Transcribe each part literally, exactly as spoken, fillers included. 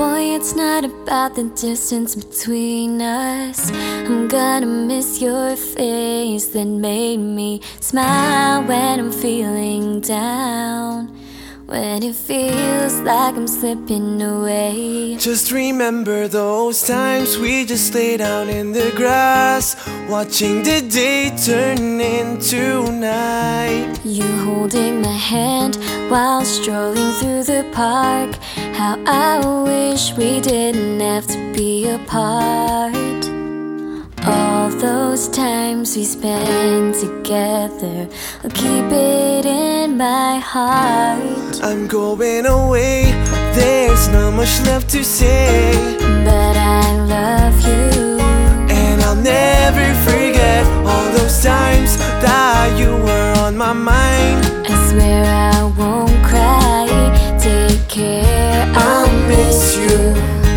Boy, it's not about the distance between us. I'm gonna miss your face that made me smile when I'm feeling down, when it feels like I'm slipping away. Just remember those times we just lay down in the grass, watching the day turn into night. You holding my hand while strolling through the park. How I wish we didn't have to be apart. All those times we spent together, I'll keep it in my heart. I'm going away, there's not much left to say, but I love you, and I'll never forget all those times that you were on my mind. I swear I won't cry, take care, I'll miss you.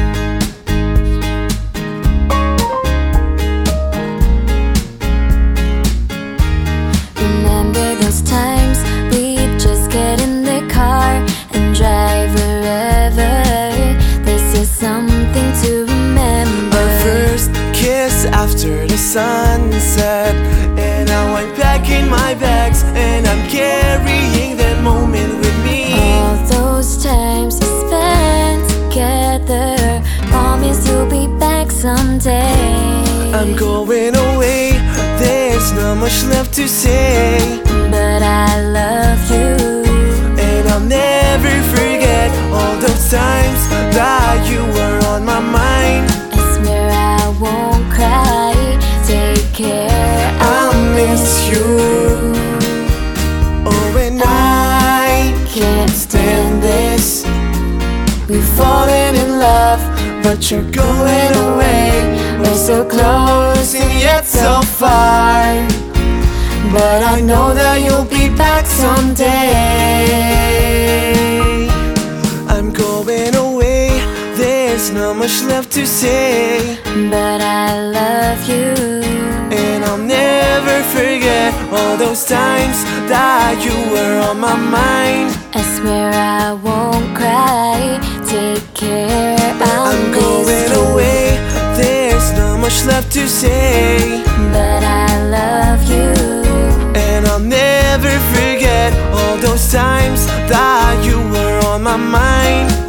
Times we just get in the car and drive wherever. This is something to remember. Our first kiss after the sunset, and now I'm packing my bags and I'm carrying that moment with me. All those times we spent together, promise you'll be back someday. I'm going away, there's not much left to say, but I love you, and I'll never forget all those times that you were on my mind. I swear I won't cry, take care, I'll, I'll miss you. Oh, and I can't stand this. We've fallen in love, but you're going away. We're so close and yet so far, but I know that you'll be back someday. I'm going away, there's not much left to say, but I love you, and I'll never forget all those times that you were on my mind. I swear I won't cry, take care, I'll I'm miss going you. away, there's not much left to say, but I love you, and I'll never forget all those times that you were on my mind.